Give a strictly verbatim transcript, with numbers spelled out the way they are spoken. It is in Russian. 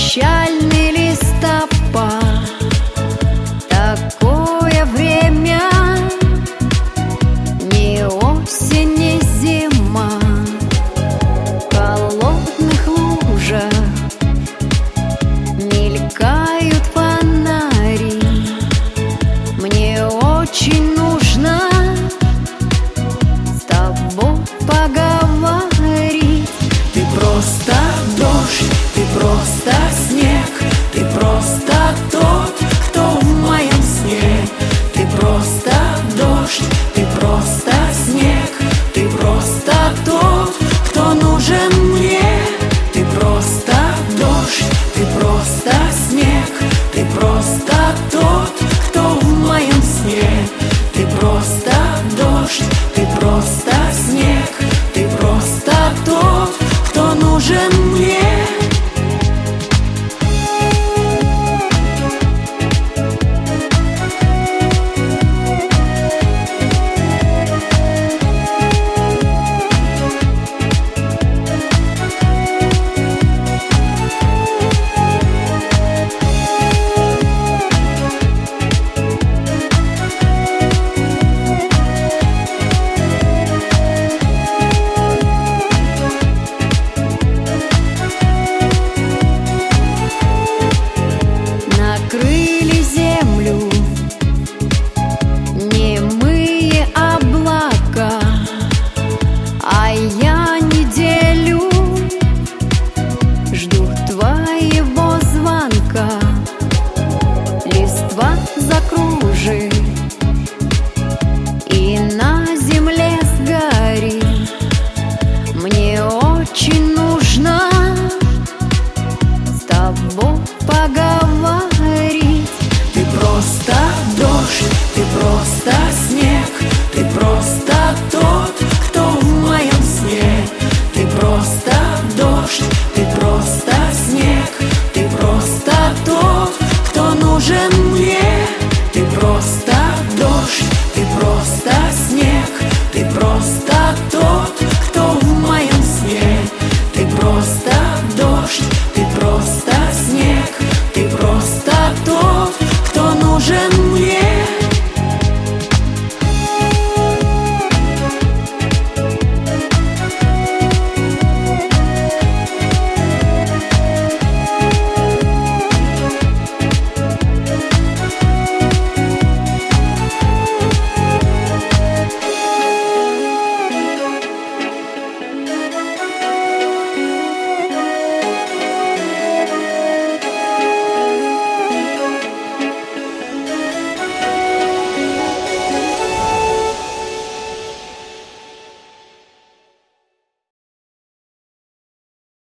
печальный листопад. Такое время ни осень, ни зима. В холодных лужах мелькают фонари. Мне очень нужно с тобой поговорить. Ты просто дождь, ты просто снег, ты просто тот, кто в моем сне. Ты просто дождь, ты просто снег, ты просто тот, кто нужен мне. Ты просто дождь, ты просто снег, ты просто тот, кто в моем сне. Ты просто дождь, ты просто